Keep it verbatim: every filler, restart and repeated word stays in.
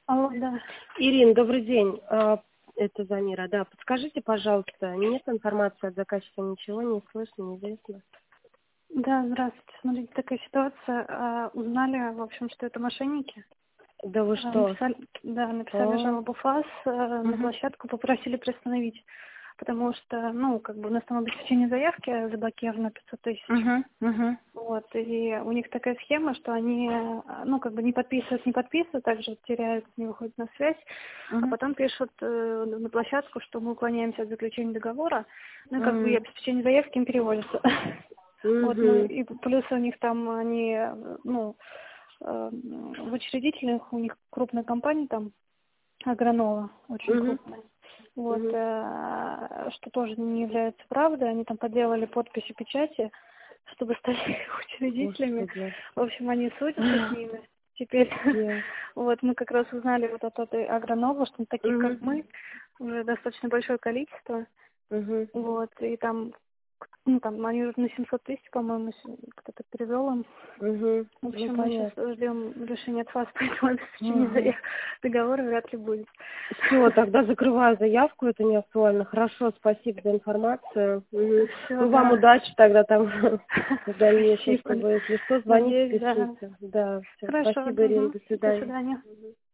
Алло, да. Ирина, добрый день. А, Это Замира. Да, подскажите, пожалуйста, нет информации от заказчика, ничего не слышно, неизвестно? Да, здравствуйте. Смотрите, такая ситуация. А, узнали, в общем, что это мошенники. Да вы А, что? написали, да, написали А, жалобу ФАС а, на угу, площадку, попросили приостановить. Потому что, ну, как бы у нас там обеспечение заявки заблокировано пятьсот тысяч. угу, угу, Вот, и у них такая схема, что они, а, ну, как бы не подписывают, не подписывают, также вот теряют, не выходят на связь, а угу, потом пишут э, на площадку, что мы уклоняемся от заключения договора, ну, и как бы и угу, обеспечение заявки им переводится. Вот, ну, угу, и плюс у них там, они, э, ну, э, в учредительных, у них крупная компания там, Агронова, очень угу, крупная. Вот, угу. э, что тоже не является правдой, они там поделали подписи, печати, чтобы стать учредителями. Господи. В общем, они судятся с ними. Теперь Я. вот мы как раз узнали вот от этой Агронова, что таких, как Угу, мы, уже достаточно большое количество. угу, Вот, и там, ну, там, они уже на семьсот тысяч, по-моему, с- кто-то перевел им. угу. В Ну, общем, мы сейчас понятно. ждем решения от вас, поэтому обеспечение Угу. заяв- договора вряд ли будет. Все, тогда закрываю заявку, это не актуально. Хорошо, спасибо за информацию. Мгм. Все, Ну, вам да. удачи тогда там в дальнейшем, Спасибо. чтобы, если что, звоните, Надеюсь, да. пишите. Да, все, Хорошо. спасибо, Ирина, Мгм. до До свидания. свидания.